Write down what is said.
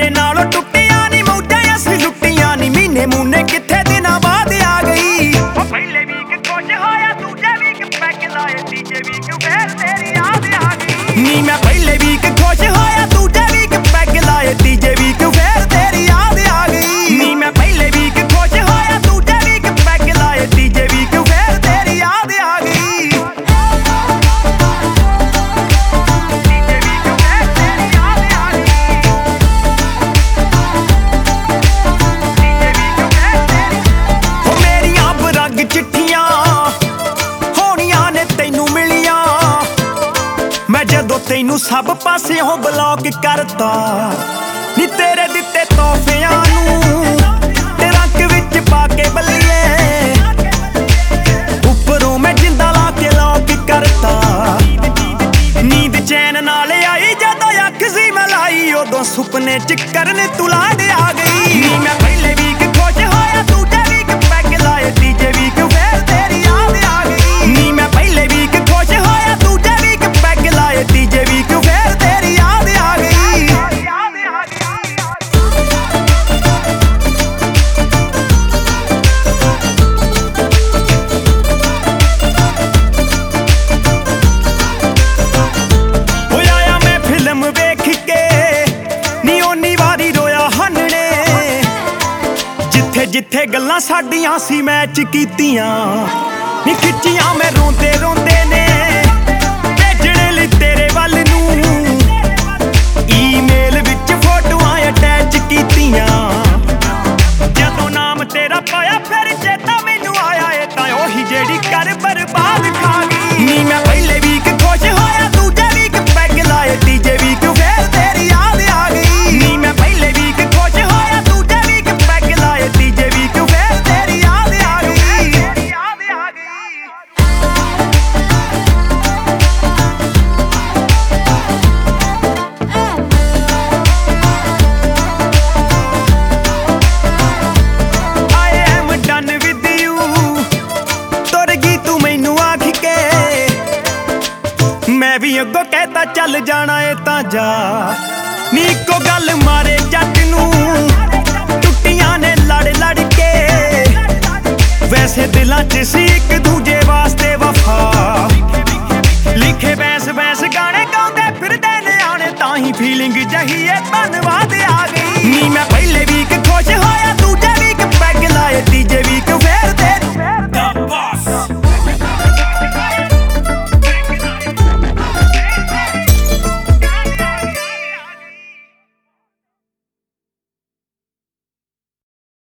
ਤੇਰੇ ਨਾਲੋਂ ਟੁੱਟੀਆਂ ਨੀ ਮੌਜਾਂ ਅਸੀਂ ਲੁੱਟੀਆਂ ਨੀ ਮਹੀਨੇ ਮੂਨੇ ਕਿੱਥੇ ਦਿਨਾਂ ਬਾਅਦ ਆ ਗਈ। ਪਹਿਲੇ ਵੀਕ ਖੁਸ਼ ਹੋਇਆ ਦੂਜੇ ਵੀਕ ਪੈਗ ਲਾਏ ਤੀਜੇ ਵੀਕ ਫੇਰ ਤੇਰੀ ਯਾਦ ਆ ਗਈ। ਨੀ ਮੈਂ ਪਹਿਲੇ ਵੀਕ ਖੁਸ਼ ਹੋਇਆ ਦੂਜੇ ਵੀਕ ਪੈਗ ਲਾਏ ਤੀਜੇ ਵੀਕ ਫੇਰ ਤੇਰੀ ਯਾਦ ਆ ਗਈ। ਨੀ ਮੈਂ ਪਹਿਲੇ ਵੀਕ ਖੁਸ਼ ਹੋਇਆ ਦੂਜੇ ਵੀਕ ਪੈਗ ਲਾਏ ਤੀਜੇ ਵੀਕ ਫੇਰ ਤੇਰੀ ਯਾਦ ਆ ਗਈ। ਚਿੱਠੀਆਂ ਹੋਣੀਆਂ ਨੇ ਤੈਨੂੰ ਮਿਲੀਆਂ ਮੈਂ ਜਦੋਂ ਤੈਨੂੰ ਸਭ ਪਾਸਿਓਂ ਬਲੌਕ ਕਰਤਾ ਨੀ ਤੇਰੇ ਦਿੱਤੇ ਤੋਹਫਿਆਂ ਨੂੰ ਤੇ ਰੱਖ ਵਿੱਚ ਪਾ ਕੇ ਬੱਲੀਏ ਉੱਪਰੋਂ ਮੈਂ ਜਿੰਦਾ ਲਾ ਕੇ ਲੌਕ ਕਰਤਾ। ਨੀਂਦ ਚੈਨ ਨਾਲ ਆਈ ਜਦੋਂ ਅੱਖ ਸੀ ਮੈਂ ਲਾਈ ਉਦੋਂ ਸੁਪਨੇ ਚ ਕਰਨ ਤੂੰ ਲਾਡ ਆ ਗਈ। ਨੀ ਮੈਂ ਪਹਿਲੇ ਵੀਕ ਖੁਸ਼ ਹੋਇਆ ਦੂਜੇ ਵੀਕ ਪੈਗ ਲਾਏ ਤੀਜੇ ਵੀਕ ਫੇਰ ਤੇਰੀ ਯਾਦ ਆ ਗਈ। ਨੀ ਮੈਂ ਪਹਿਲੇ ਵੀਕ ਖੁਸ਼ ਹੋਇਆ ਦੂਜੇ ਵੀਕ ਪੈਗ ਲਾਏ ਤੀਜੇ ਵੀਕ ਫੇਰ ਤੇਰੀ ਯਾਦ ਆ ਗਈ। ਹੋਇਆ ਮੈਂ ਫਿਲਮ ਵੇਖ ਕੇ ਨੀ ਓਨੀ ਵਾਰੀ ਰੋਇਆ ਹਨਣੇ ਜਿੱਥੇ ਜਿੱਥੇ ਗੱਲਾਂ ਸਾਡੀਆਂ ਸੀ ਮੈਚ ਕੀਤੀਆਂ ਨੀ ਖਿੱਚੀਆਂ ਮੈਂ ਰੋਂਦੇ ਰੋਂਦੇ ਨੇ ਭੇਜਣ ਲਈ ਤੇਰੇ ਵੱਲ ਨੂੰ ਈਮੇਲ ਵਿੱਚ ਫੋਟੋਆਂ ਅਟੈਚ ਕੀਤੀਆਂ ਜਦੋਂ ਨਾਮ ਤੇਰਾ ਪਾਇਆ ਫਿਰ ਚੇਤਾ ਮੈਨੂੰ ਆਇਆ ਇਹ ਤਾਂ ਉਹੀ ਜਿਹੜੀ ਕਰ ਬਰਬਾਦ ਖਾ ਗਈ। ਨੀ ਮੈਂ ਪਹਿਲੇ ਵੀਕ ਖੁਸ਼ ਹੋਇਆ ਦੂਜੇ ਵੀਕ ਪੈਗ ਲਾਏ ਤੀਜੇ ਵੀਕ ਫੇਰ ਤੇਰੀ ਯਾਦ ਆ ਗਈ। ਨੀ ਮੈਂ ਪਹਿਲੇ ਵੀਕ ਖੁਸ਼ ਹੋਇਆ ਦੂਜੇ ਵੀਕ ਪੈਗ ਲਾਏ ਤੀਜੇ ਵੀਕ ਫੇਰ ਤੇਰੀ ਯਾਦ ਆ ਗਈ। I am done with you ਤੁਰ ਗਈ ਤੂੰ ਮੈਨੂੰ ਆਖ ਕੇ ਮੈਂ ਵੀ ਅੱਗੋਂ ਕਹਿਤਾ ਚੱਲ ਜਾਣਾ ਏ ਤਾਂ ਜਾ। ਨੀ ਇੱਕੋ ਗੱਲ ਮਾਰੇ ਜੱਟ ਨੂੰ ਟੁੱਟੀਆਂ ਨੇ ਲੜ ਲੜ ਕੇ ਵੈਸੇ ਦਿਲਾਂ 'ਚ ਸੀ ਇੱਕ ਦੂਜੇ